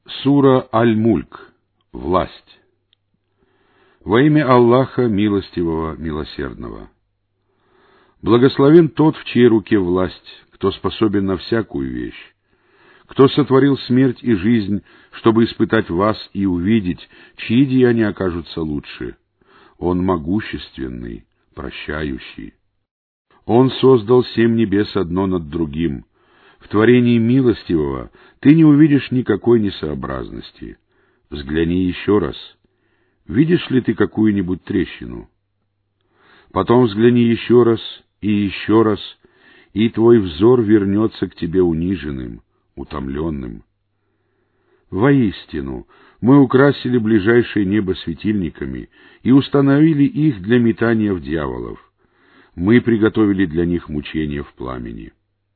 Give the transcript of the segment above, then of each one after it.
Сура Аль-Мульк. Власть. Во имя Аллаха Милостивого, Милосердного. Благословен тот, в чьей руке власть, кто способен на всякую вещь, кто сотворил смерть и жизнь, чтобы испытать вас и увидеть, чьи деяния окажутся лучше. Он могущественный, прощающий. Он создал 7 небес одно над другим. В творении Милостивого ты не увидишь никакой несообразности. Взгляни еще раз. Видишь ли ты какую-нибудь трещину? Потом взгляни еще раз, и твой взор вернется к тебе униженным, утомленным. Воистину, мы украсили ближайшее небо светильниками и установили их для метания в дьяволов. Мы приготовили для них мучения в пламени.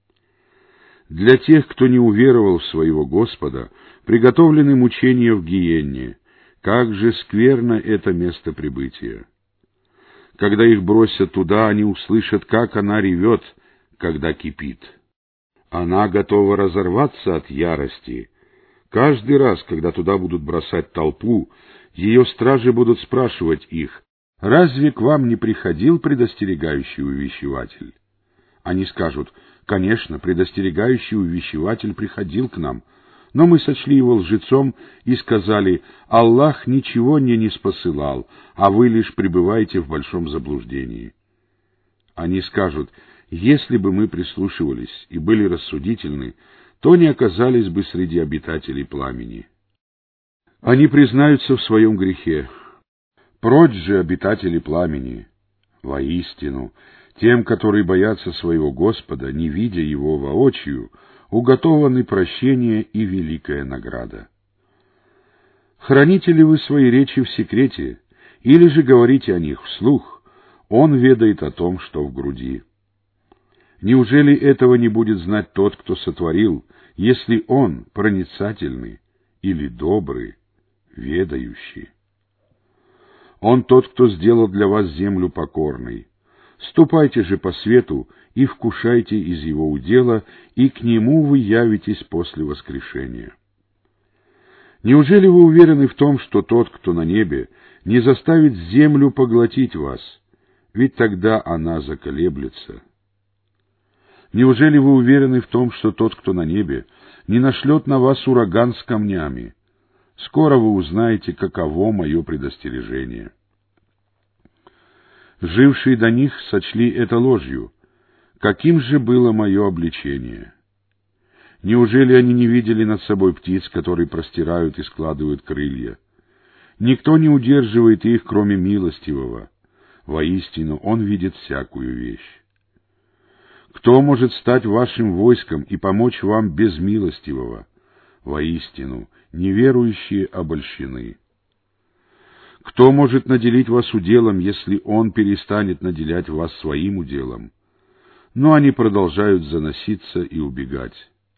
Для тех, кто не уверовал в своего Господа, приготовлены мучения в гиенне. Как же скверно это место прибытия! Когда их бросят туда, они услышат, как она ревет, когда кипит. Она готова разорваться от ярости. Каждый раз, когда туда будут бросать толпу, ее стражи будут спрашивать их: «Разве к вам не приходил предостерегающий увещеватель?» Они скажут: «Конечно, предостерегающий увещеватель приходил к нам, но мы сочли его лжецом и сказали: Аллах ничего не ниспосылал, а вы лишь пребываете в большом заблуждении». Они скажут: «Если бы мы прислушивались и были рассудительны, то не оказались бы среди обитателей пламени». Они признаются в своем грехе. Прочь же, обитатели пламени! Воистину, тем, которые боятся своего Господа, не видя Его воочию, уготованы прощение и великая награда. Храните ли вы свои речи в секрете, или же говорите о них вслух? Он ведает о том, что в груди. Неужели этого не будет знать тот, кто сотворил, если он проницательный или добрый, ведающий? Он тот, кто сделал для вас землю покорной. Ступайте же по свету и вкушайте из его удела, и к нему вы явитесь после воскрешения. Неужели вы уверены в том, что тот, кто на небе, не заставит землю поглотить вас, ведь тогда она заколеблется? Неужели вы уверены в том, что тот, кто на небе, не нашлет на вас ураган с камнями? Скоро вы узнаете, каково мое предостережение. Жившие до них сочли это ложью. Каким же было мое обличение? Неужели они не видели над собой птиц, которые простирают и складывают крылья? Никто не удерживает их, кроме Милостивого. Воистину, Он видит всякую вещь. Кто может стать вашим войском и помочь вам без Милостивого? Воистину, неверующие обольщены. Кто может наделить вас уделом, если Он перестанет наделять вас своим уделом? Но они продолжают заноситься и убегать.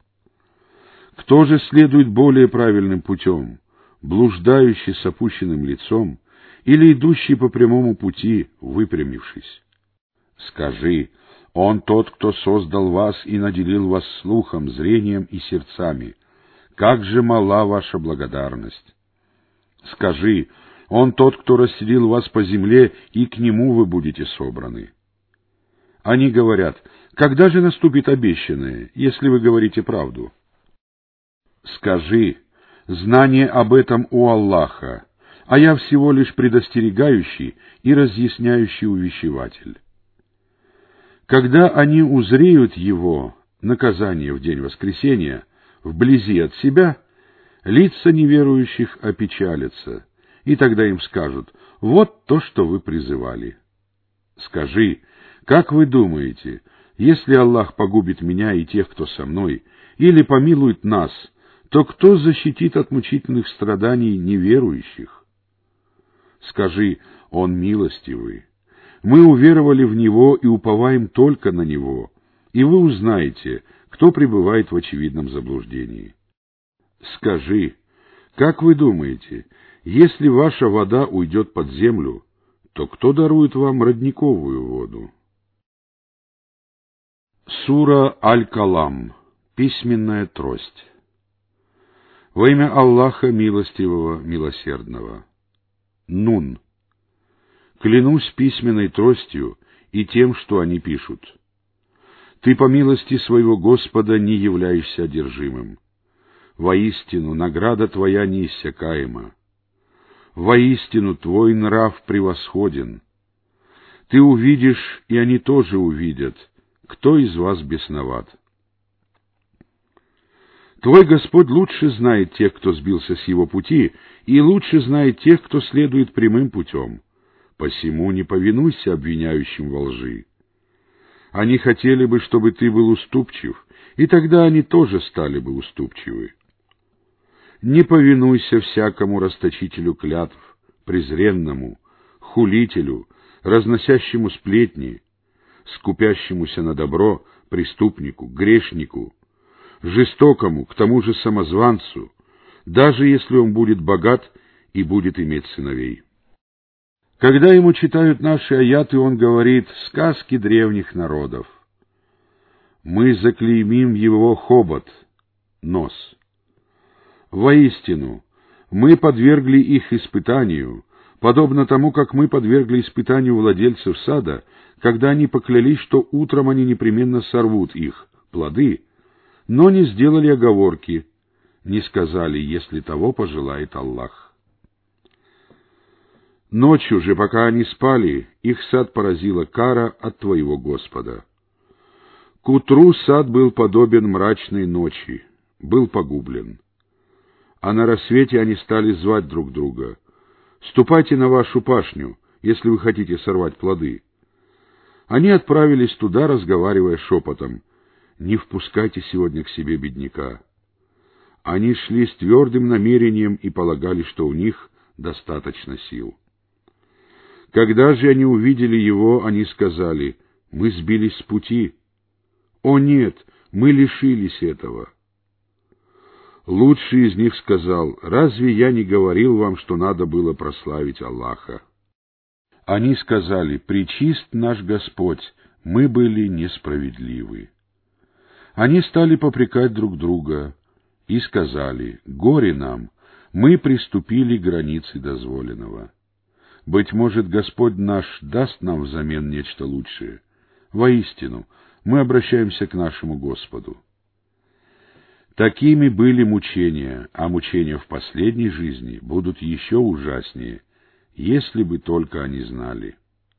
Кто же следует более правильным путем, блуждающий с опущенным лицом или идущий по прямому пути, выпрямившись? Скажи: Он тот, кто создал вас и наделил вас слухом, зрением и сердцами. Как же мала ваша благодарность! Скажи: Он тот, кто расселил вас по земле, и к Нему вы будете собраны. Они говорят: когда же наступит обещанное, если вы говорите правду? Скажи: знание об этом у Аллаха, а я всего лишь предостерегающий и разъясняющий увещеватель. Когда они узреют Его, наказание в день воскресения, вблизи от себя, лица неверующих опечалятся, и тогда им скажут: вот то, что вы призывали. Скажи: как вы думаете, если Аллах погубит меня и тех, кто со мной, или помилует нас, то кто защитит от мучительных страданий неверующих? Скажи: Он милостивый. Мы уверовали в Него и уповаем только на Него, и вы узнаете, кто пребывает в очевидном заблуждении. Скажи: как вы думаете, если ваша вода уйдет под землю, то кто дарует вам родниковую воду? Сура Аль-Калам. Письменная трость. Во имя Аллаха Милостивого, Милосердного. Нун. Клянусь письменной тростью и тем, что они пишут. Ты по милости своего Господа не являешься одержимым. Воистину, награда твоя неиссякаема. Воистину, твой нрав превосходен. Ты увидишь, и они тоже увидят, кто из вас бесноват. Твой Господь лучше знает тех, кто сбился с его пути, и лучше знает тех, кто следует прямым путем. Посему не повинуйся обвиняющим во лжи. Они хотели бы, чтобы ты был уступчив, и тогда они тоже стали бы уступчивы. Не повинуйся всякому расточителю клятв, презренному, хулителю, разносящему сплетни, скупящемуся на добро, преступнику, грешнику, жестокому, к тому же самозванцу, даже если он будет богат и будет иметь сыновей. Когда ему читают наши аяты, он говорит «сказки древних народов». Мы заклеймим его хобот, нос. Воистину, мы подвергли их испытанию, подобно тому, как мы подвергли испытанию владельцев сада, когда они поклялись, что утром они непременно сорвут их, плоды, но не сделали оговорки, не сказали, если того пожелает Аллах. Ночью же, пока они спали, их сад поразила кара от твоего Господа. К утру сад был подобен мрачной ночи, был погублен. А на рассвете они стали звать друг друга. «Ступайте на вашу пашню, если вы хотите сорвать плоды». Они отправились туда, разговаривая шепотом: «Не впускайте сегодня к себе бедняка». Они шли с твердым намерением и полагали, что у них достаточно сил. Когда же они увидели его, они сказали: «Мы сбились с пути». «О нет, мы лишились этого». Лучший из них сказал: «Разве я не говорил вам, что надо было прославить Аллаха?» Они сказали: «Пречист наш Господь, мы были несправедливы». Они стали попрекать друг друга и сказали: «Горе нам, мы приступили к границе дозволенного. Быть может, Господь наш даст нам взамен нечто лучшее. Воистину, мы обращаемся к нашему Господу». Такими были мучения, а мучения в последней жизни будут еще ужаснее, если бы только они знали.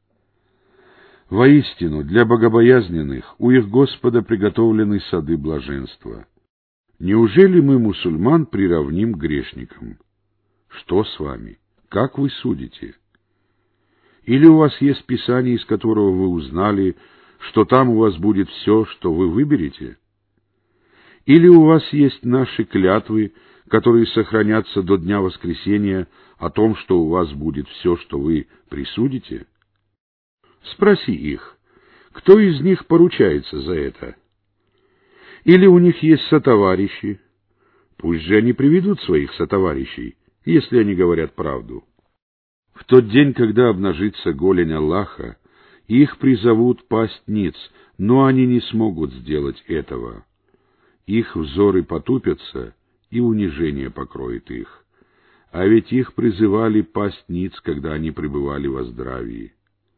Воистину, для богобоязненных у их Господа приготовлены сады блаженства. Неужели мы мусульман приравним к грешникам? Что с вами? Как вы судите? Или у вас есть Писание, из которого вы узнали, что там у вас будет все, что вы выберете? Или у вас есть наши клятвы, которые сохранятся до дня воскресения, о том, что у вас будет все, что вы присудите? Спроси их, кто из них поручается за это? Или у них есть сотоварищи? Пусть же они приведут своих сотоварищей, если они говорят правду. В тот день, когда обнажится голень Аллаха, их призовут пасть ниц, но они не смогут сделать этого. Их взоры потупятся, и унижение покроет их. А ведь их призывали пасть ниц, когда они пребывали во здравии.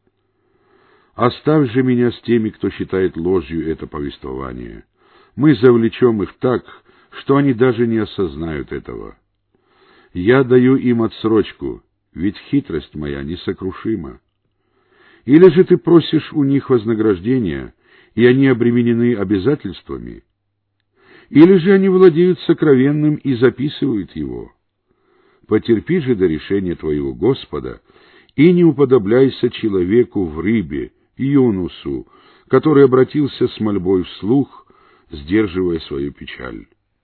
Оставь же меня с теми, кто считает ложью это повествование. Мы завлечем их так, что они даже не осознают этого. Я даю им отсрочку, ведь хитрость моя несокрушима. Или же ты просишь у них вознаграждения, и они обременены обязательствами? Или же они владеют сокровенным и записывают его? Потерпи же до решения твоего Господа, и не уподобляйся человеку в рыбе, Юнусу, который обратился с мольбой вслух, сдерживая свою печаль.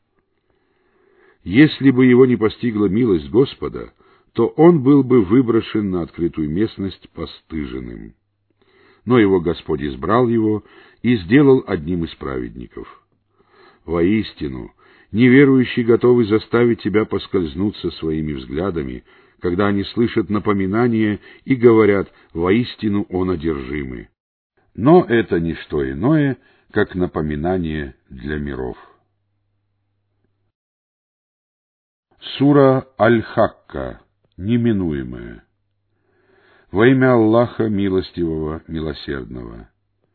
Если бы его не постигла милость Господа, то он был бы выброшен на открытую местность постыженным. Но его Господь избрал его и сделал одним из праведников. Воистину, неверующие готовы заставить тебя поскользнуться своими взглядами, когда они слышат напоминание и говорят: «Воистину он одержимый». Но это не что иное, как напоминание для миров. Сура Аль-Хакка, неминуемое. Во имя Аллаха Милостивого, Милосердного.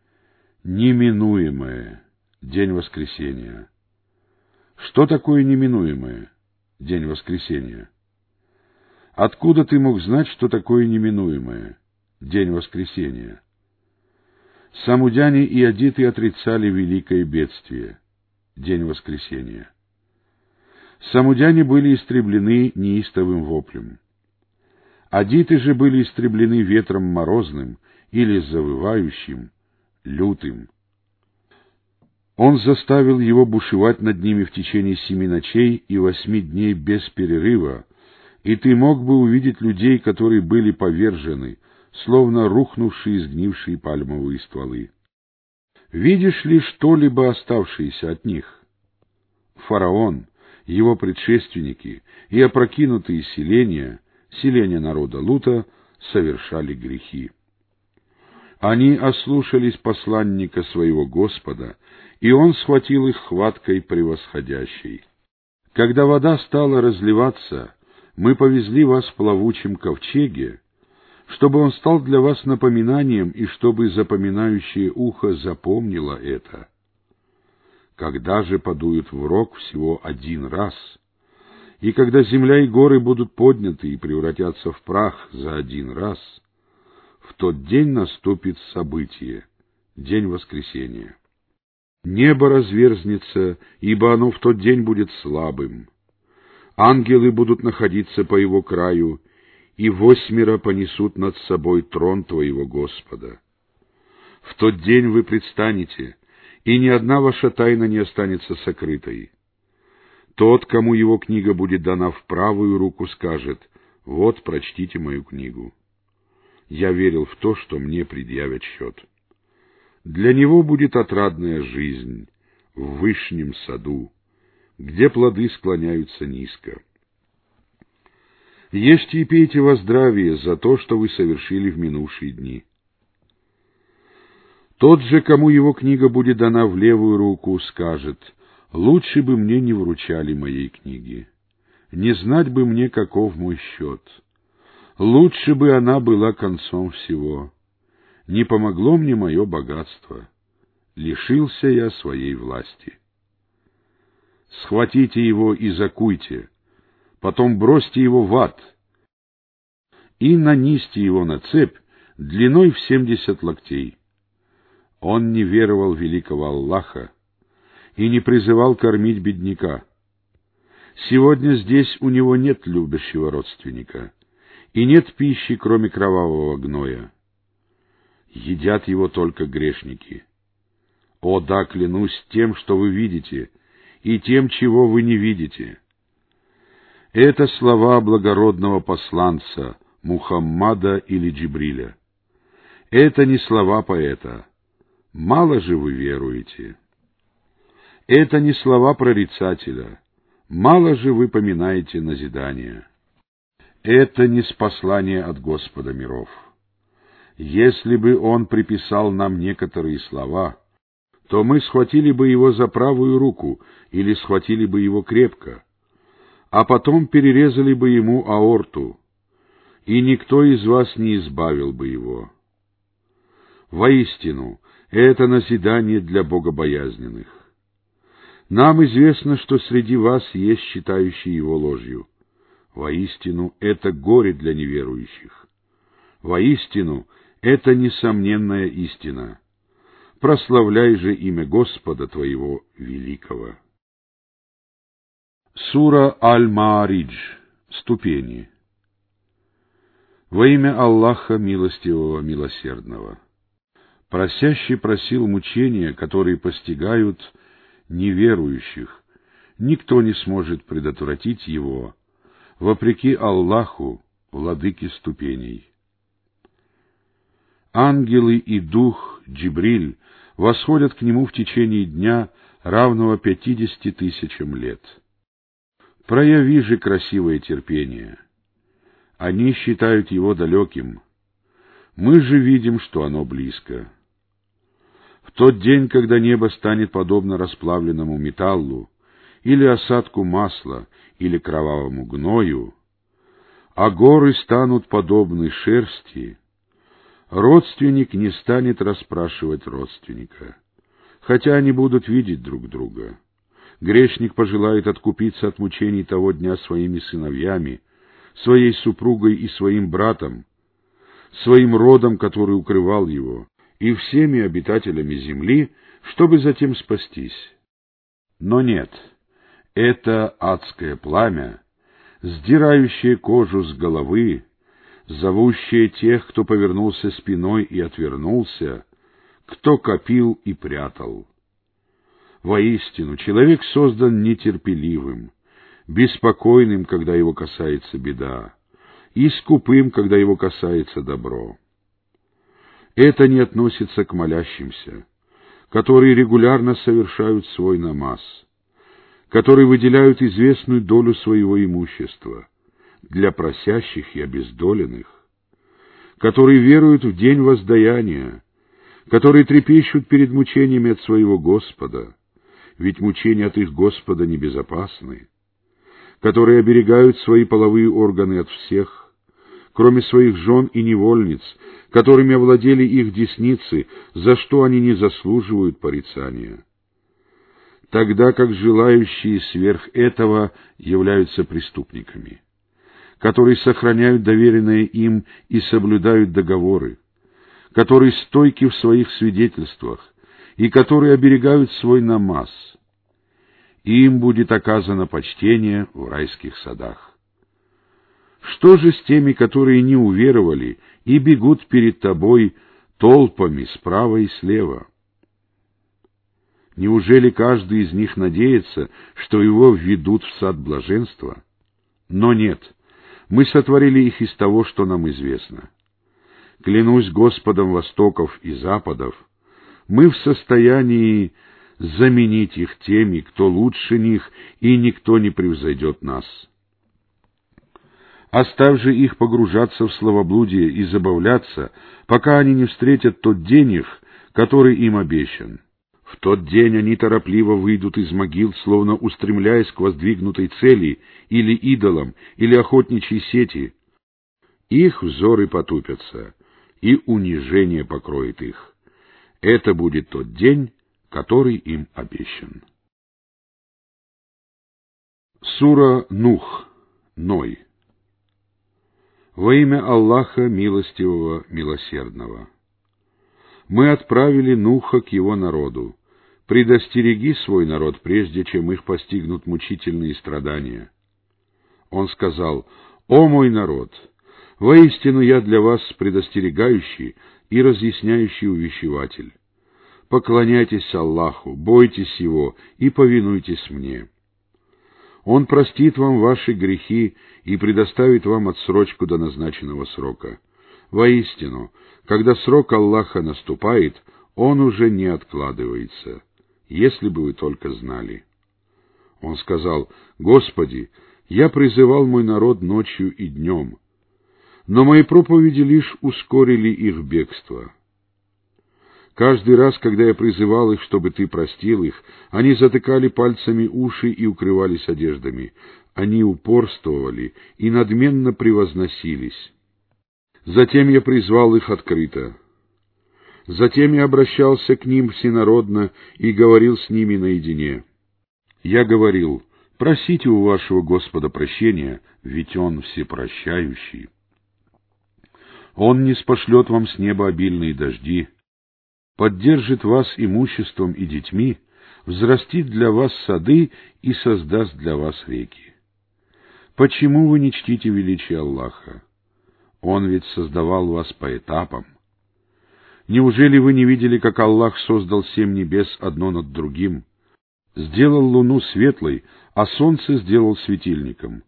Неминуемое. День воскресения. Что такое неминуемое? День воскресения. Откуда ты мог знать, что такое неминуемое? День воскресения. Самудяне и адиты отрицали великое бедствие. День воскресения. Самудяне были истреблены неистовым воплем. Адиты же были истреблены ветром морозным или завывающим, лютым. Он заставил его бушевать над ними в течение 7 ночей и 8 дней без перерыва, и ты мог бы увидеть людей, которые были повержены, словно рухнувшие сгнившие пальмовые стволы. Видишь ли что-либо оставшееся от них? Фараон, его предшественники и опрокинутые селения народа Лута, совершали грехи. Они ослушались посланника своего Господа, и он схватил их хваткой превосходящей. Когда вода стала разливаться, мы повезли вас в плавучем ковчеге, чтобы он стал для вас напоминанием и чтобы запоминающее ухо запомнило это. Когда же подуют в рог всего 1 раз, и когда земля и горы будут подняты и превратятся в прах за 1 раз, в тот день наступит событие, день воскресения. Небо разверзнется, ибо оно в тот день будет слабым. Ангелы будут находиться по его краю, и 8 понесут над собой трон твоего Господа. В тот день вы предстанете, и ни одна ваша тайна не останется сокрытой. Тот, кому его книга будет дана в правую руку, скажет: «Вот, прочтите мою книгу». Я верил в то, что мне предъявят счет. Для него будет отрадная жизнь в вышнем саду, где плоды склоняются низко. Ешьте и пейте во здравие за то, что вы совершили в минувшие дни. Тот же, кому его книга будет дана в левую руку, скажет: «Лучше бы мне не вручали моей книги, не знать бы мне, каков мой счет. Лучше бы она была концом всего. Не помогло мне мое богатство. Лишился я своей власти». Схватите его и закуйте, потом бросьте его в ад и нанизьте его на цепь длиной в 70 локтей. Он не веровал в великого Аллаха и не призывал кормить бедняка. Сегодня здесь у него нет любящего родственника, и нет пищи, кроме кровавого гноя. Едят его только грешники. О да, клянусь тем, что вы видите, и тем, чего вы не видите. Это слова благородного посланца Мухаммада или Джибриля. Это не слова поэта. Мало же вы веруете. Это не слова прорицателя. Мало же вы поминаете назидание. Это не спаслание от Господа миров. Если бы Он приписал нам некоторые слова, то мы схватили бы его за правую руку или схватили бы его крепко, а потом перерезали бы ему аорту, и никто из вас не избавил бы его. Воистину, это назидание для богобоязненных. Нам известно, что среди вас есть считающие его ложью. Воистину, это горе для неверующих. Воистину, это несомненная истина. Прославляй же имя Господа твоего великого. Сура Аль-Ма'аридж. Ступени. Во имя Аллаха Милостивого, Милосердного. Просящий просил мучения, которые постигают неверующих. Никто не сможет предотвратить его, вопреки Аллаху, владыке ступеней. Ангелы и дух Джибриль восходят к нему в течение дня, равного 50 000 лет. Прояви же красивое терпение. Они считают его далеким. Мы же видим, что оно близко. В тот день, когда небо станет подобно расплавленному металлу, или осадку масла, или кровавому гною, а горы станут подобны шерсти, родственник не станет расспрашивать родственника, хотя они будут видеть друг друга. Грешник пожелает откупиться от мучений того дня своими сыновьями, своей супругой и своим братом, своим родом, который укрывал его, и всеми обитателями земли, чтобы затем спастись. Но нет, это адское пламя, сдирающее кожу с головы, зовущее тех, кто повернулся спиной и отвернулся, кто копил и прятал. Воистину, человек создан нетерпеливым, беспокойным, когда его касается беда, и скупым, когда его касается добро. Это не относится к молящимся, которые регулярно совершают свой намаз, которые выделяют известную долю своего имущества для просящих и обездоленных, которые веруют в день воздаяния, которые трепещут перед мучениями от своего Господа, ведь мучения от их Господа небезопасны, которые оберегают свои половые органы от всех, кроме своих жен и невольниц, которыми овладели их десницы, за что они не заслуживают порицания, тогда как желающие сверх этого являются преступниками, которые сохраняют доверенное им и соблюдают договоры, которые стойки в своих свидетельствах и которые оберегают свой намаз. Им будет оказано почтение в райских садах. Что же с теми, которые не уверовали и бегут перед тобой толпами справа и слева? Неужели каждый из них надеется, что его введут в сад блаженства? Но нет, мы сотворили их из того, что нам известно. Клянусь Господом востоков и западов, мы в состоянии заменить их теми, кто лучше них, и никто не превзойдет нас. Оставь же их погружаться в словоблудие и забавляться, пока они не встретят тот день их, который им обещан. В тот день они торопливо выйдут из могил, словно устремляясь к воздвигнутой цели, или идолам, или охотничьей сети. Их взоры потупятся, и унижение покроет их. Это будет тот день, который им обещан. Сура Нух, Ной. Во имя Аллаха Милостивого, Милосердного. Мы отправили Нуха к его народу. Предостереги свой народ, прежде чем их постигнут мучительные страдания. Он сказал: «О мой народ! Воистину я для вас предостерегающий и разъясняющий увещеватель. Поклоняйтесь Аллаху, бойтесь Его и повинуйтесь мне. Он простит вам ваши грехи и предоставит вам отсрочку до назначенного срока. Воистину, когда срок Аллаха наступает, он уже не откладывается, если бы вы только знали». Он сказал: «Господи, я призывал мой народ ночью и днем, но мои проповеди лишь ускорили их бегство. Каждый раз, когда я призывал их, чтобы ты простил их, они затыкали пальцами уши и укрывались одеждами. Они упорствовали и надменно превозносились. Затем я призвал их открыто. Затем я обращался к ним всенародно и говорил с ними наедине. Я говорил: просите у вашего Господа прощения, ведь Он всепрощающий. Он ниспошлет вам с неба обильные дожди, поддержит вас имуществом и детьми, взрастит для вас сады и создаст для вас реки. Почему вы не чтите величие Аллаха? Он ведь создавал вас по этапам. Неужели вы не видели, как Аллах создал 7 небес одно над другим, сделал луну светлой, а солнце сделал светильником?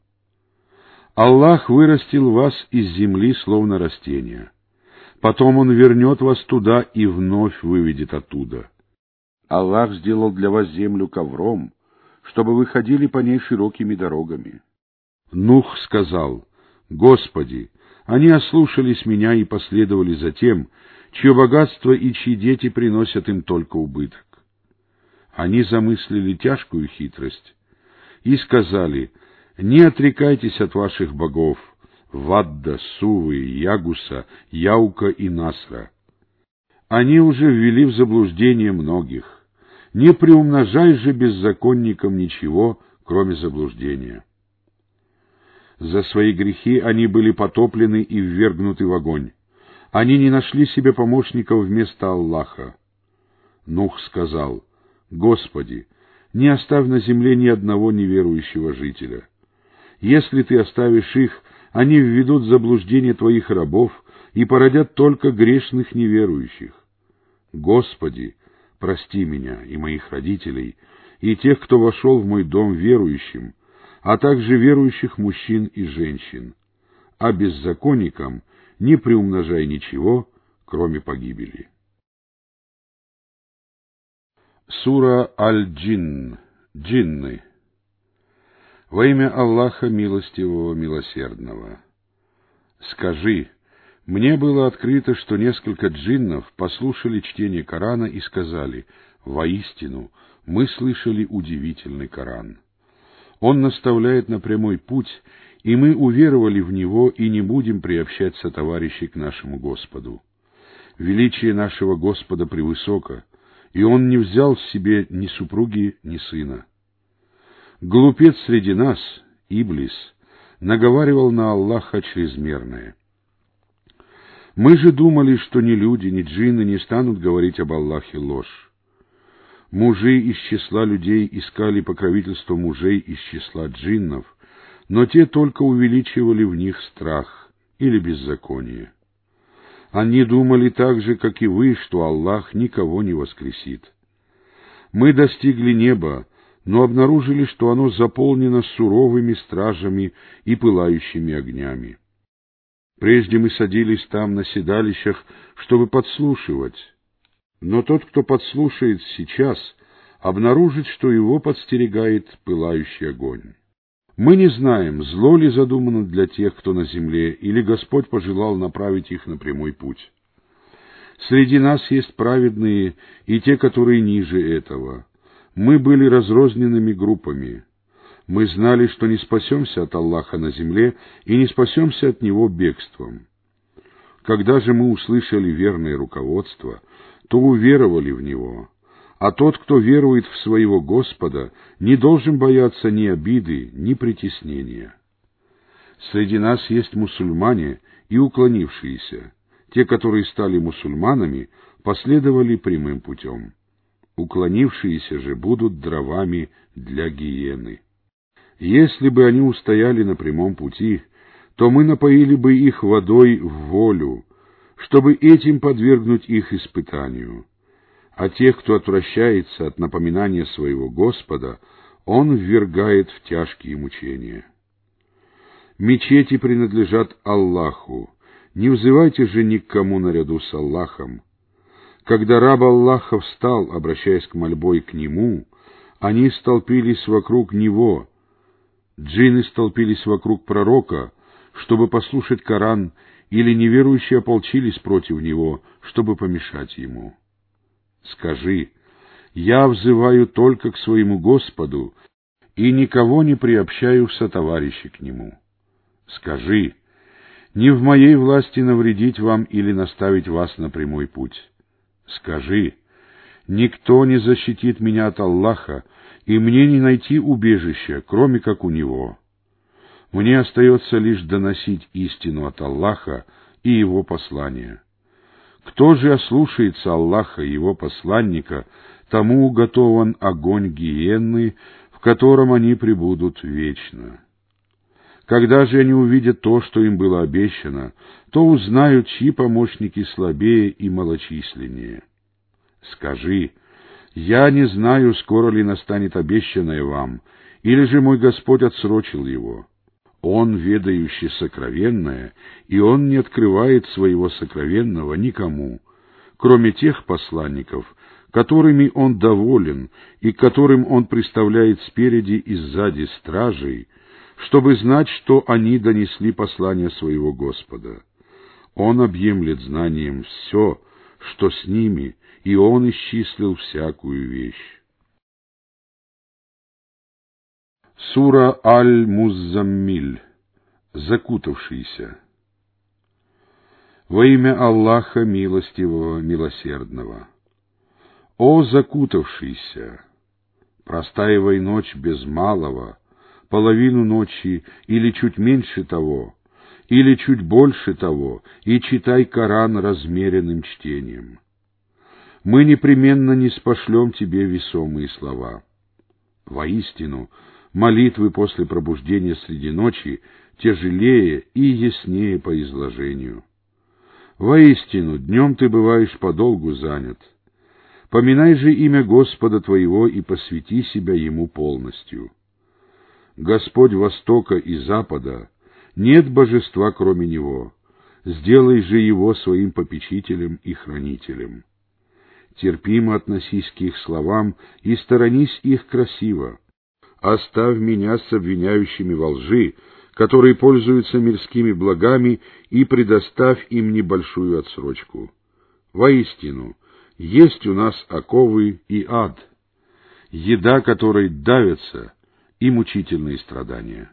Аллах вырастил вас из земли, словно растение. Потом Он вернет вас туда и вновь выведет оттуда. Аллах сделал для вас землю ковром, чтобы вы ходили по ней широкими дорогами. Нух сказал: «Господи, они ослушались меня и последовали за тем, чье богатство и чьи дети приносят им только убыток. Они замыслили тяжкую хитрость, и сказали: «Не отрекайтесь от ваших богов, Вадда, Сувы, Ягуса, Яука и Насра. Они уже ввели в заблуждение многих. Не приумножай же беззаконникам ничего, кроме заблуждения». За свои грехи они были потоплены и ввергнуты в огонь. Они не нашли себе помощников вместо Аллаха. Нух сказал: «Господи, не оставь на земле ни одного неверующего жителя. Если ты оставишь их, они введут в заблуждение твоих рабов и породят только грешных неверующих. Господи, прости меня и моих родителей, и тех, кто вошел в мой дом верующим, а также верующих мужчин и женщин, а беззаконникам не приумножай ничего, кроме погибели». Сура Аль-Джинн. Джинны. Во имя Аллаха Милостивого, Милосердного. Скажи: мне было открыто, что несколько джиннов послушали чтение Корана и сказали: воистину, мы слышали удивительный Коран. Он наставляет на прямой путь, и мы уверовали в него и не будем приобщать сотоварищей к нашему Господу. Величие нашего Господа превысоко, и Он не взял себе ни супруги, ни сына. Глупец среди нас, Иблис, наговаривал на Аллаха чрезмерное. Мы же думали, что ни люди, ни джинны не станут говорить об Аллахе ложь. Мужи из числа людей искали покровительство мужей из числа джиннов, но те только увеличивали в них страх или беззаконие. Они думали так же, как и вы, что Аллах никого не воскресит. Мы достигли неба, но обнаружили, что оно заполнено суровыми стражами и пылающими огнями. Прежде мы садились там на седалищах, чтобы подслушивать, но тот, кто подслушает сейчас, обнаружит, что его подстерегает пылающий огонь. Мы не знаем, зло ли задумано для тех, кто на земле, или Господь пожелал направить их на прямой путь. Среди нас есть праведные и те, которые ниже этого. Мы были разрозненными группами. Мы знали, что не спасемся от Аллаха на земле и не спасемся от Него бегством. Когда же мы услышали верное руководство, то уверовали в Него. А тот, кто верует в своего Господа, не должен бояться ни обиды, ни притеснения. Среди нас есть мусульмане и уклонившиеся. Те, которые стали мусульманами, последовали прямым путем. Уклонившиеся же будут дровами для гиены. Если бы они устояли на прямом пути, то мы напоили бы их водой в волю, чтобы этим подвергнуть их испытанию. А тех, кто отвращается от напоминания своего Господа, Он ввергает в тяжкие мучения. Мечети принадлежат Аллаху, не взывайте же ни к кому наряду с Аллахом. Когда раб Аллаха встал, обращаясь к мольбой к Нему, они столпились вокруг Него, джинны столпились вокруг пророка, чтобы послушать Коран, или неверующие ополчились против Него, чтобы помешать Ему. Скажи: я взываю только к своему Господу и никого не приобщаю в сотоварищи к Нему. Скажи: не в моей власти навредить вам или наставить вас на прямой путь. Скажи: никто не защитит меня от Аллаха, и мне не найти убежища, кроме как у Него. Мне остается лишь доносить истину от Аллаха и Его послания. Кто же ослушается Аллаха и Его посланника, тому уготован огонь гиенны, в котором они пребудут вечно. Когда же они увидят то, что им было обещано, то узнают, чьи помощники слабее и малочисленнее. Скажи: я не знаю, скоро ли настанет обещанное вам, или же мой Господь отсрочил его. Он, ведающий сокровенное, и Он не открывает своего сокровенного никому, кроме тех посланников, которыми Он доволен и которым Он приставляет спереди и сзади стражей, чтобы знать, что они донесли послание своего Господа. Он объемлет знанием все, что с ними, и Он исчислил всякую вещь. Сура Аль-Муззаммиль, закутавшийся. Во имя Аллаха Милостивого, Милосердного. О закутавшийся! Простаивай ночь без малого, половину ночи или чуть меньше того, или чуть больше того, и читай Коран размеренным чтением. Мы непременно ниспошлем тебе весомые слова. Воистину, молитвы после пробуждения среди ночи тяжелее и яснее по изложению. Воистину, днем ты бываешь подолгу занят. Поминай же имя Господа твоего и посвяти себя Ему полностью. Господь Востока и Запада, нет божества кроме Него, сделай же Его своим попечителем и хранителем. Терпимо относись к их словам и сторонись их красиво. Оставь меня с обвиняющими во лжи, которые пользуются мирскими благами, и предоставь им небольшую отсрочку. Воистину, есть у нас оковы и ад, еда которой давятся, и мучительные страдания.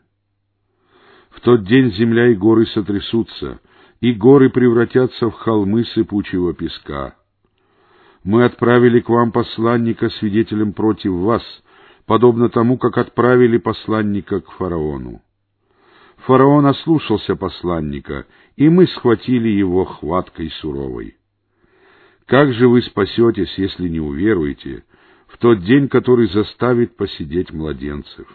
В тот день земля и горы сотрясутся, и горы превратятся в холмы сыпучего песка. Мы отправили к вам посланника свидетелем против вас, подобно тому, как отправили посланника к фараону. Фараон ослушался посланника, и мы схватили его хваткой суровой. Как же вы спасетесь, если не уверуете, в тот день, который заставит посидеть младенцев?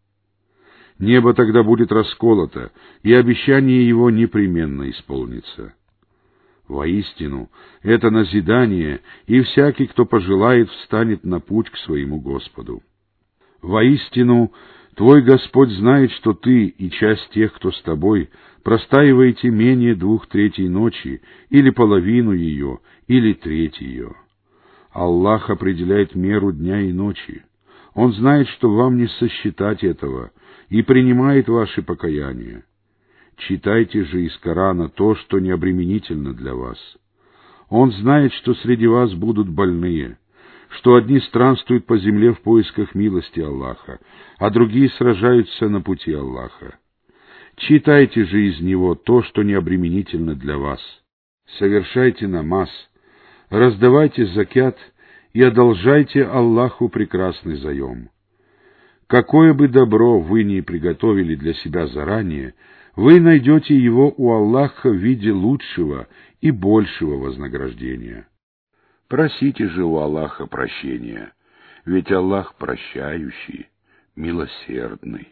Небо тогда будет расколото, и обещание его непременно исполнится. Воистину, это назидание, и всякий, кто пожелает, встанет на путь к своему Господу. Воистину, твой Господь знает, что ты и часть тех, кто с тобой, простаиваете менее 2/3 ночи, или половину ее, или треть ее. Аллах определяет меру дня и ночи. Он знает, что вам не сосчитать этого, и принимает ваши покаяния. Читайте же из Корана то, что необременительно для вас. Он знает, что среди вас будут больные, что одни странствуют по земле в поисках милости Аллаха, а другие сражаются на пути Аллаха. Читайте же из него то, что необременительно для вас. Совершайте намаз, раздавайте закят и одолжайте Аллаху прекрасный заем. Какое бы добро вы ни приготовили для себя заранее, вы найдете его у Аллаха в виде лучшего и большего вознаграждения. Просите же у Аллаха прощения, ведь Аллах прощающий, милосердный.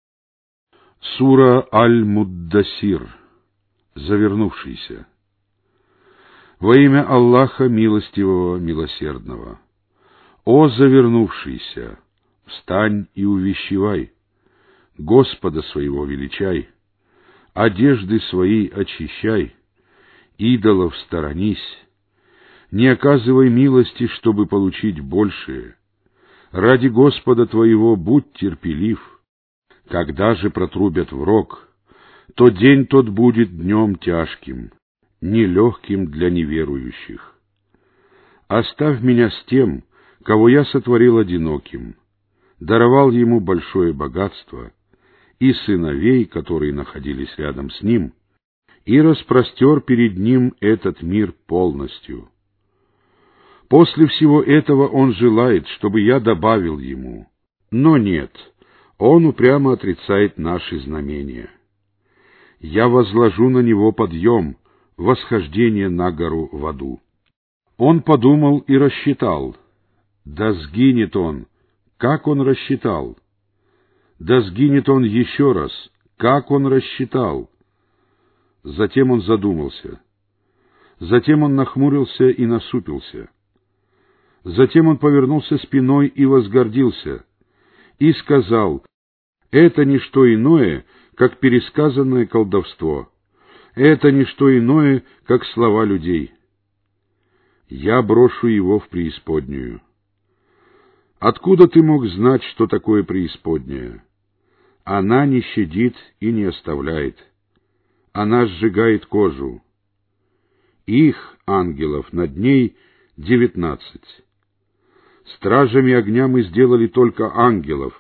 Сура Аль-Муддасир, завернувшийся. Во имя Аллаха Милостивого, Милосердного. О завернувшийся! Встань и увещевай, Господа своего величай, одежды свои очищай, идолов сторонись, не оказывай милости, чтобы получить большее. Ради Господа твоего будь терпелив. Когда же протрубят в рог, то день тот будет днем тяжким, нелегким для неверующих. Оставь меня с тем, кого я сотворил одиноким, даровал ему большое богатство, и сыновей, которые находились рядом с ним, и распростер перед ним этот мир полностью. После всего этого он желает, чтобы я добавил ему, но нет, он упрямо отрицает наши знамения. Я возложу на него подъем, восхождение на гору в аду. Он подумал и рассчитал, да сгинет он. Как он рассчитал? Да сгинет он еще раз. Как он рассчитал? Затем он задумался. Затем он нахмурился и насупился. Затем он повернулся спиной и возгордился. И сказал, это не что иное, как пересказанное колдовство. Это не что иное, как слова людей. Я брошу его в преисподнюю. Откуда ты мог знать, что такое преисподняя? Она не щадит и не оставляет. Она сжигает кожу. Их, ангелов, над ней 19. Стражами огня мы сделали только ангелов,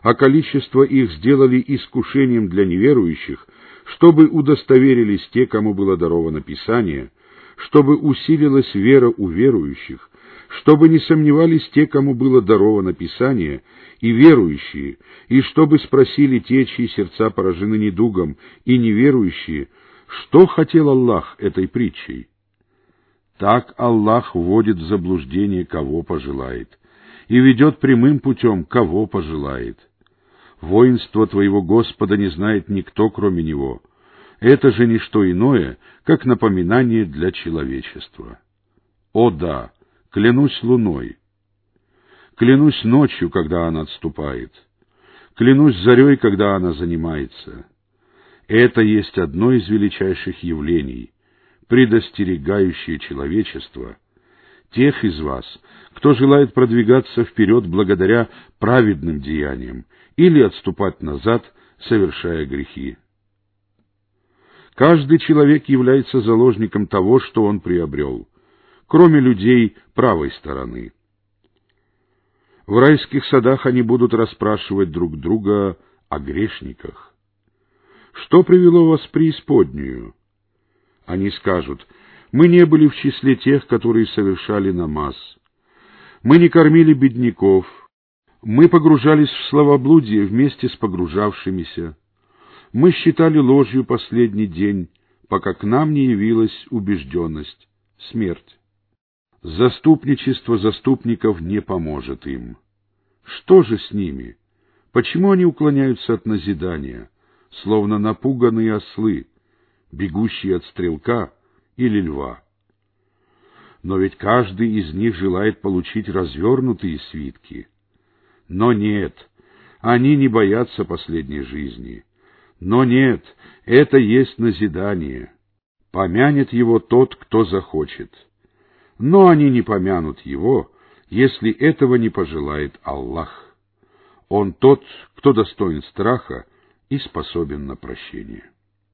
а количество их сделали искушением для неверующих, чтобы удостоверились те, кому было даровано Писание, чтобы усилилась вера у верующих, чтобы не сомневались те, кому было даровано Писание, и верующие, и чтобы спросили те, чьи сердца поражены недугом, и неверующие, что хотел Аллах этой притчей. Так Аллах вводит в заблуждение, кого пожелает, и ведет прямым путем, кого пожелает. Воинство твоего Господа не знает никто, кроме Него. Это же не что иное, как напоминание для человечества. О да, клянусь луной, клянусь ночью, когда она отступает, клянусь зарей, когда она занимается. Это есть одно из величайших явлений, предостерегающее человечество, тех из вас, кто желает продвигаться вперед благодаря праведным деяниям или отступать назад, совершая грехи. Каждый человек является заложником того, что он приобрел, кроме людей правой стороны. В райских садах они будут расспрашивать друг друга о грешниках. Что привело вас в преисподнюю? Они скажут: мы не были в числе тех, которые совершали намаз. Мы не кормили бедняков. Мы погружались в словоблудие вместе с погружавшимися. Мы считали ложью последний день, пока к нам не явилась убежденность, смерть. Заступничество заступников не поможет им. Что же с ними? Почему они уклоняются от назидания, словно напуганные ослы, бегущие от стрелка или льва? Но ведь каждый из них желает получить развернутые свитки. Но нет, они не боятся последней жизни. Но нет, это есть назидание. Помянет его тот, кто захочет. Но они не помянут его, если этого не пожелает Аллах. Он тот, кто достоин страха и способен на прощение.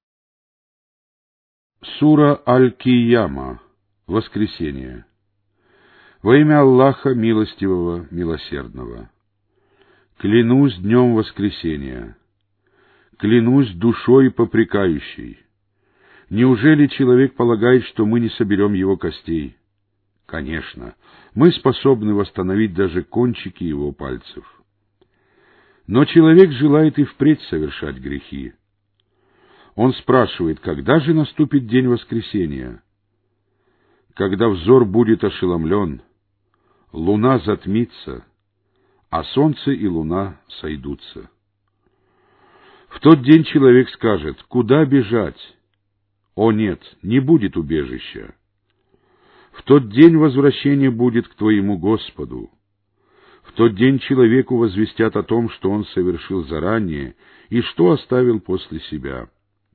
Сура Аль-Кияма. Воскресение. Во имя Аллаха Милостивого, Милосердного. Клянусь днем воскресения. Клянусь душой попрекающей. Неужели человек полагает, что мы не соберем его костей? Конечно, мы способны восстановить даже кончики его пальцев. Но человек желает и впредь совершать грехи. Он спрашивает, когда же наступит день воскресения? Когда взор будет ошеломлен, луна затмится, а солнце и луна сойдутся. В тот день человек скажет: куда бежать? О нет, не будет убежища. В тот день возвращение будет к твоему Господу. В тот день человеку возвестят о том, что он совершил заранее и что оставил после себя.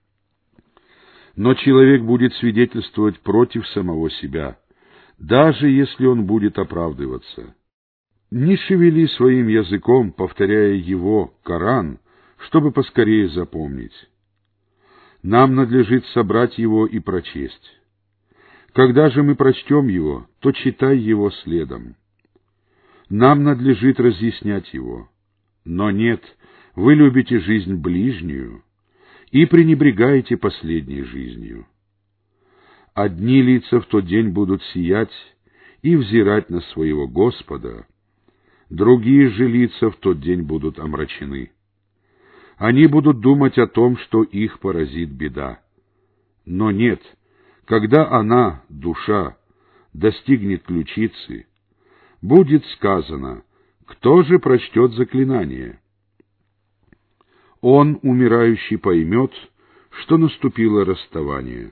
Но человек будет свидетельствовать против самого себя, даже если он будет оправдываться. Не шевели своим языком, повторяя его, Коран, чтобы поскорее запомнить. Нам надлежит собрать его и прочесть. Когда же мы прочтем его, то читай его следом. Нам надлежит разъяснять его. Но нет, вы любите жизнь ближнюю и пренебрегаете последней жизнью. Одни лица в тот день будут сиять и взирать на своего Господа, другие же лица в тот день будут омрачены. Они будут думать о том, что их поразит беда. Но нет, когда она, душа, достигнет ключицы, будет сказано: кто же прочтет заклинание? Он, умирающий, поймет, что наступило расставание.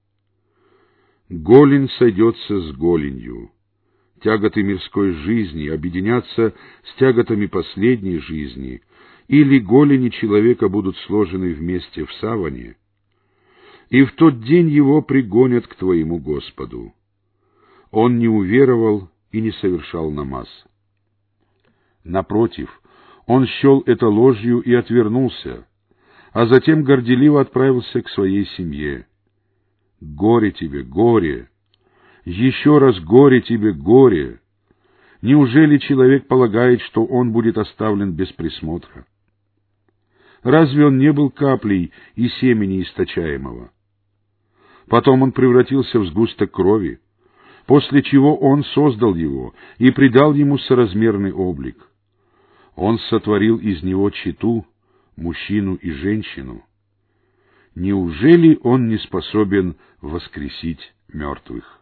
Голень сойдется с голенью. Тяготы мирской жизни объединятся с тяготами последней жизни, или голени человека будут сложены вместе в саване, и в тот день его пригонят к твоему Господу. Он не уверовал и не совершал намаз. Напротив, он счел это ложью и отвернулся, а затем горделиво отправился к своей семье. Горе тебе, горе! Еще раз горе тебе, горе! Неужели человек полагает, что он будет оставлен без присмотра? Разве он не был каплей и семени источаемого? Потом он превратился в сгусток крови, после чего он создал его и придал ему соразмерный облик. Он сотворил из него чету, мужчину и женщину. Неужели он не способен воскресить мертвых?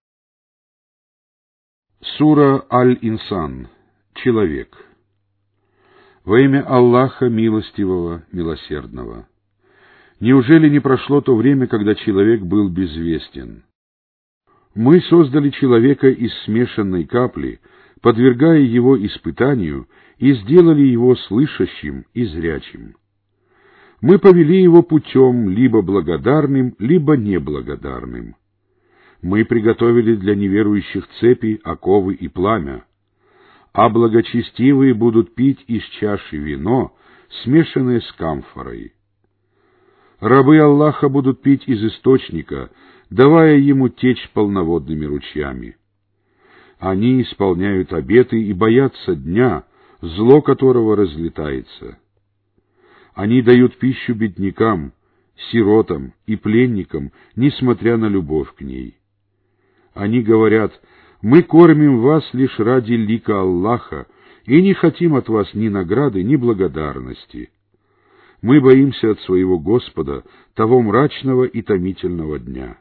Сура Аль-Инсан. Человек. Во имя Аллаха Милостивого, Милосердного. Неужели не прошло то время, когда человек был безвестен? Мы создали человека из смешанной капли, подвергая его испытанию, и сделали его слышащим и зрячим. Мы повели его путем либо благодарным, либо неблагодарным. Мы приготовили для неверующих цепи, оковы и пламя, а благочестивые будут пить из чаши вино, смешанное с камфорой. Рабы Аллаха будут пить из источника, давая ему течь полноводными ручьями. Они исполняют обеты и боятся дня, зло которого разлетается. Они дают пищу беднякам, сиротам и пленникам, несмотря на любовь к ней. Они говорят: «Мы кормим вас лишь ради лика Аллаха и не хотим от вас ни награды, ни благодарности. Мы боимся от своего Господа того мрачного и томительного дня».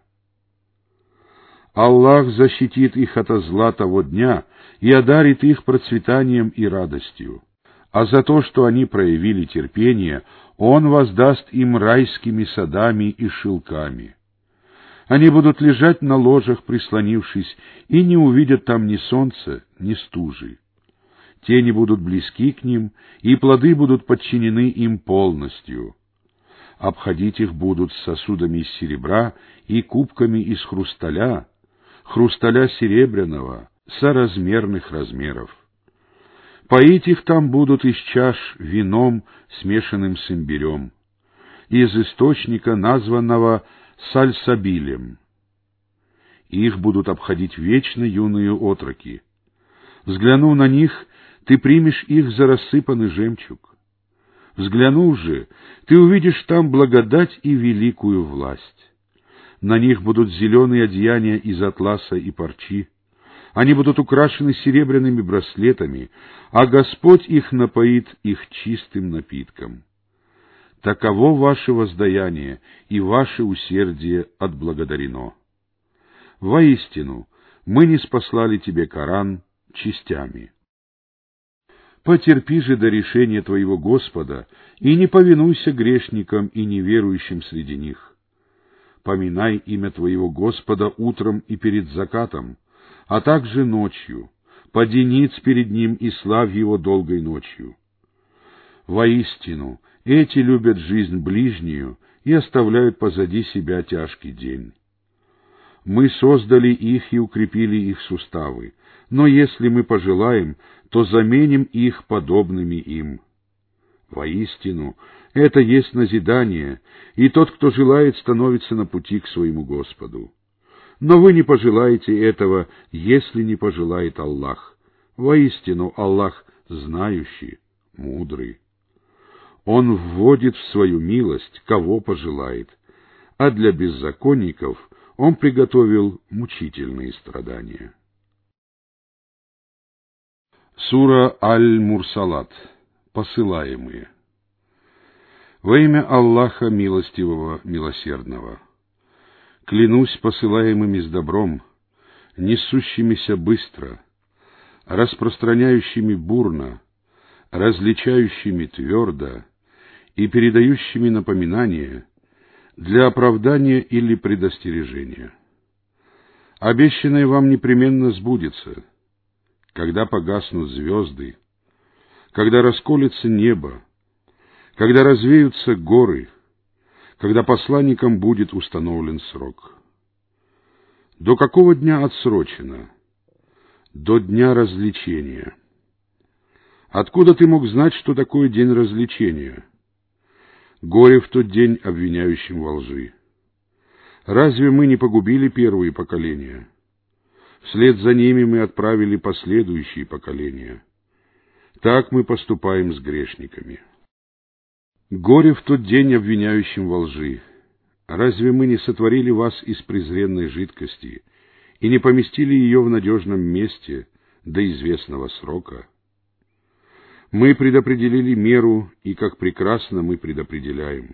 Аллах защитит их ото зла того дня и одарит их процветанием и радостью. А за то, что они проявили терпение, Он воздаст им райскими садами и шелками. Они будут лежать на ложах, прислонившись, и не увидят там ни солнца, ни стужи. Тени будут близки к ним, и плоды будут подчинены им полностью. Обходить их будут с сосудами из серебра и кубками из хрусталя серебряного, соразмерных размеров. Поить их там будут из чаш вином, смешанным с имбирем, из источника, названного сальсабилем. Их будут обходить вечно юные отроки. Взглянув на них, ты примешь их за рассыпанный жемчуг. Взглянув же, ты увидишь там благодать и великую власть. На них будут зеленые одеяния из атласа и парчи. Они будут украшены серебряными браслетами, а Господь их напоит их чистым напитком. Таково ваше воздаяние, и ваше усердие отблагодарено. Воистину, мы ниспослали тебе Коран частями. Потерпи же до решения твоего Господа, и не повинуйся грешникам и неверующим среди них. Поминай имя твоего Господа утром и перед закатом, а также ночью, поди ниц перед Ним и славь Его долгой ночью. Воистину, эти любят жизнь ближнюю и оставляют позади себя тяжкий день. Мы создали их и укрепили их суставы, но если мы пожелаем, то заменим их подобными им. Воистину, это есть назидание, и тот, кто желает, становится на пути к своему Господу. Но вы не пожелаете этого, если не пожелает Аллах. Воистину, Аллах знающий, мудрый. Он вводит в свою милость, кого пожелает, а для беззаконников Он приготовил мучительные страдания. Сура Аль-Мурсалат. Посылаемые. Во имя Аллаха Милостивого, Милосердного. Клянусь посылаемыми с добром, несущимися быстро, распространяющими бурно, различающими твердо и передающими напоминания для оправдания или предостережения. Обещанное вам непременно сбудется, когда погаснут звезды, когда расколется небо, когда развеются горы, когда посланникам будет установлен срок. До какого дня отсрочено? До дня развлечения. Откуда ты мог знать, что такое день развлечения? Горе в тот день обвиняющим во лжи. Разве мы не погубили первые поколения? Вслед за ними мы отправили последующие поколения. Так мы поступаем с грешниками. Горе в тот день обвиняющим во лжи! Разве мы не сотворили вас из презренной жидкости и не поместили ее в надежном месте до известного срока? Мы предопределили меру, и как прекрасно мы предопределяем.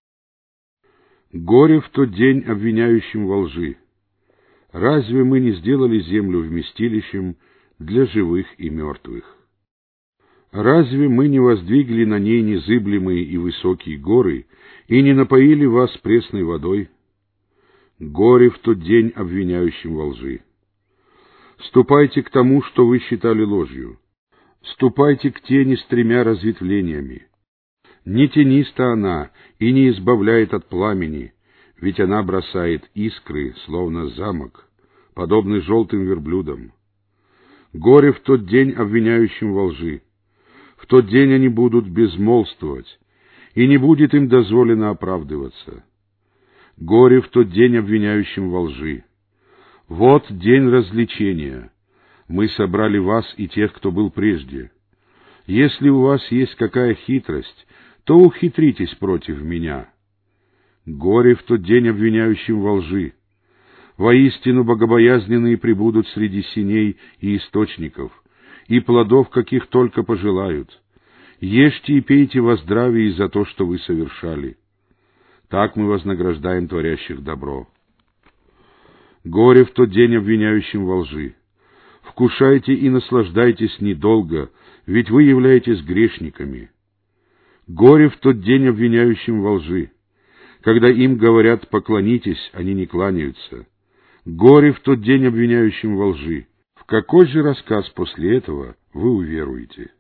Горе в тот день обвиняющим во лжи! Разве мы не сделали землю вместилищем для живых и мертвых? Разве мы не воздвигли на ней незыблемые и высокие горы и не напоили вас пресной водой? Горе в тот день обвиняющим во лжи! Ступайте к тому, что вы считали ложью. Ступайте к тени с 3 разветвлениями. Не тениста она и не избавляет от пламени, ведь она бросает искры, словно замок, подобный желтым верблюдам. Горе в тот день обвиняющим во лжи! В тот день они будут безмолвствовать, и не будет им дозволено оправдываться. Горе в тот день обвиняющим во лжи! Вот день развлечения. Мы собрали вас и тех, кто был прежде. Если у вас есть какая хитрость, то ухитритесь против меня. Горе в тот день обвиняющим во лжи! Воистину богобоязненные пребудут среди сеней и источников, и плодов, каких только пожелают. Ешьте и пейте во здравии за то, что вы совершали. Так мы вознаграждаем творящих добро. Горе в тот день обвиняющим во лжи! Вкушайте и наслаждайтесь недолго, ведь вы являетесь грешниками. Горе в тот день обвиняющим во лжи! Когда им говорят «поклонитесь», они не кланяются. Горе в тот день обвиняющим во лжи! В какой же рассказ после этого вы уверуете?